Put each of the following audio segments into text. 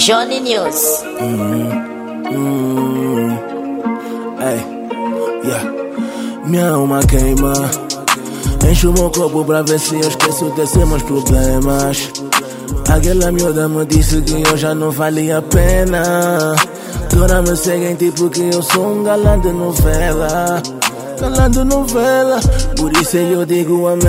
Johnny News. Hey, yeah. Minha alma queima. Encho o meu copo pra ver se eu esqueço desses meus problemas. Aquela miúda me disse que eu já não valia a pena. Agora me seguem tipo que eu sou um galã de novela. Galã de novela, por isso eu digo amém.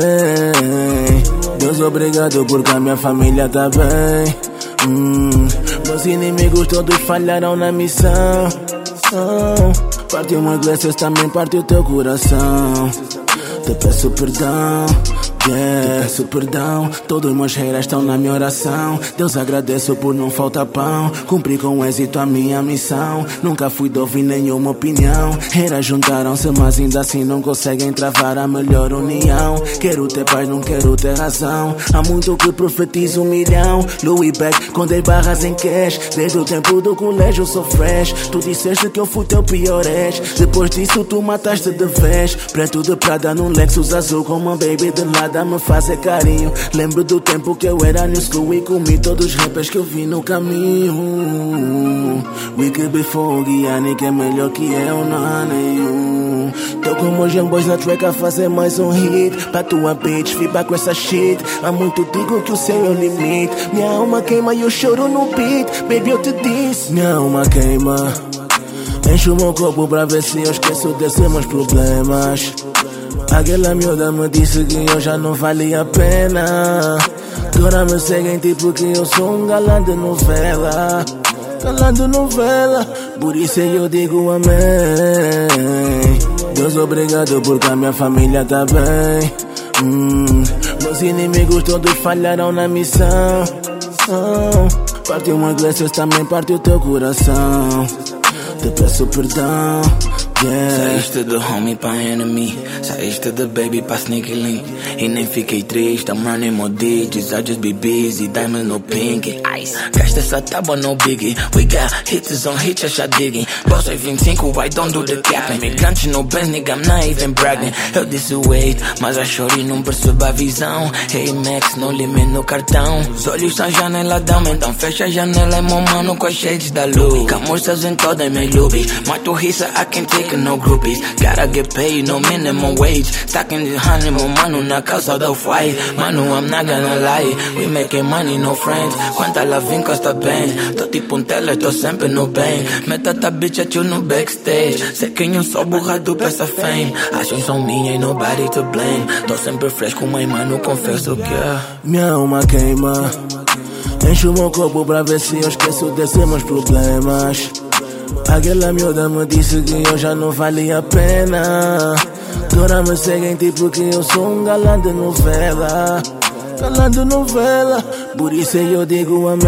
Deus obrigado porque a minha família tá bem. Meus inimigos todos falharam na missão. Partiu uma igreja, também partiu o teu coração. Te peço perdão, yeah. Te peço perdão. Todos os meus haters estão na minha oração. Deus agradeço por não faltar pão. Cumpri com êxito a minha missão. Nunca fui de ouvir nenhuma opinião. Haters juntaram-se, mas ainda assim não conseguem travar a melhor união. Quero ter paz, não quero ter razão. Há muito que profetizo 1 milhão. Louis Beck com 10 barras em cash. Desde o tempo do colégio eu sou fresh. Tu disseste que eu fui teu pior ex. Depois disso tu mataste de vez. Preto de Prada num Lexus azul com uma baby de lado a me fazer carinho. Lembro do tempo que eu era new school e comi todos os rappers que eu vi no caminho. We could be foggy, que é melhor que eu, não há nenhum. Tô com meus boys na track a fazer mais um hit. Pra tua bitch, feedback com essa shit. Há muito digo que o céu é o limite. Minha alma queima e eu choro no beat. Baby, eu te disse, minha alma queima. Encho o meu copo pra ver se eu esqueço desses meus problemas. Aquela miúda me disse que eu já não valia a pena. Agora me seguem tipo que eu sou um galã de novela. Galã de novela, por isso eu digo amém. Deus obrigado porque a minha família tá bem. Meus inimigos todos falharam na missão. Partiu uma igreja, também partiu o teu coração. Te peço perdão, yeah. Saíste do homie pra enemy. Saíste da baby pra sneaky link. E nem fiquei triste, I'm running more digits. I just be busy, diamonds no pinky ice. Gasta essa tábua no biggie. We got hits on hits, já digging. Boss aí 25, I don't do the capping. Migrante no Benz, nigga, I'm not even bragging. Eu disse wait, mas a shorty não percebe a visão. Hey Max, no limite no cartão. Os olhos são janeladão, então fecha a janela. É meu mano com as shades da luz. Camurças em toda minha lobby. Mato risa, I can't take no groupies. Gotta get paid, no minimum wage. Stacking the honey, meu mano, na causa do fight. Mano, I'm not gonna lie. We making money, no friends. Quando ela vem, costa bem. Tô tipo um tele, tô sempre no bem. Meta tá bitch at you no backstage. Sei quem eu sou burrado pra essa fame. Ações são minhas, ain't nobody to blame. Tô sempre fresh com mãe, mano, confesso que minha alma queima. Encho o meu copo pra ver se eu esqueço desses meus problemas. Aquela miúda me disse que eu já não valia a pena. Agora me seguem tipo que eu sou um galã de novela. Galã de novela, por isso eu digo amém.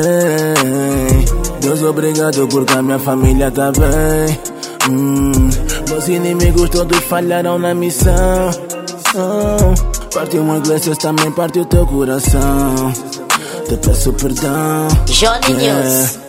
Deus obrigado porque a minha família tá bem. Meus inimigos todos falharam na missão. Partiu uma igreja, também partiu o teu coração. Te peço perdão, Johnny yeah. News.